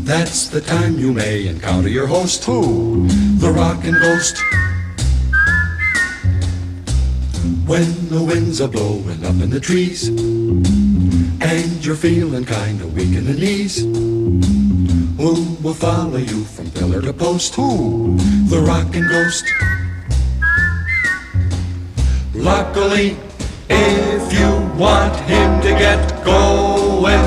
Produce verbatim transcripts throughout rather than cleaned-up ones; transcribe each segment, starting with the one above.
That's the time you may encounter your host. Who? The rockin' ghost. When the winds are blowing up in the trees and you're feeling kinda weak in the knees, who will follow you from pillar to post? Who? The rockin' ghost. Luckily, if you want him to get going,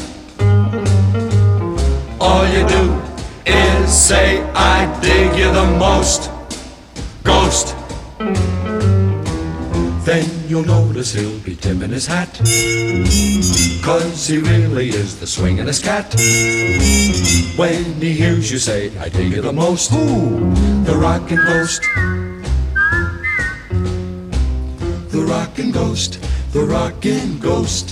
all you do is say, I dig you the most, ghost. Then you'll notice he'll be tipping his hat, 'cause he really is the swingin'est cat. When he hears you say, I dig you the most, who? The rockin' ghost. The rockin' ghost, the rockin' ghost.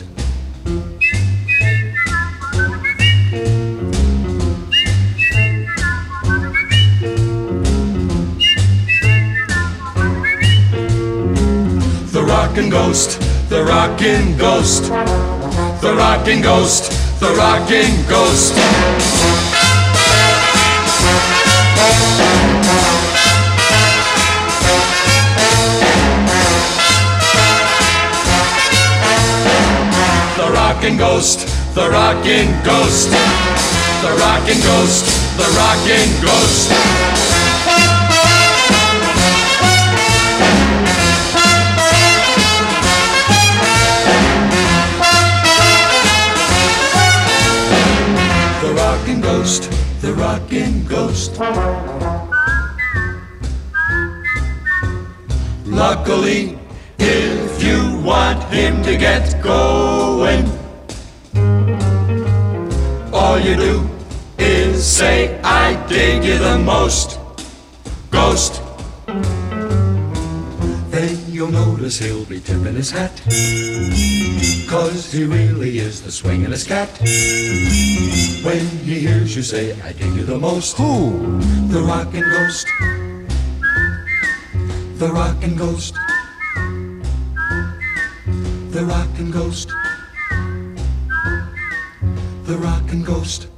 The rockin' ghost, the rockin' ghost, the rockin' ghost, the rockin' ghost. The rockin' ghost, the rockin' ghost, the rockin' ghost, the rockin' ghost. The rockin' ghost, the rockin' ghost. Luckily, if you want him to get going, all you do is say, I dig you the most, ghost. Then you'll notice he'll be tipping his hat, 'cause he really is the swingin'est cat. When he hears you say, I dig you the most, who? The rockin' ghost. The rockin' ghost. The rockin' ghost. The rockin' ghost.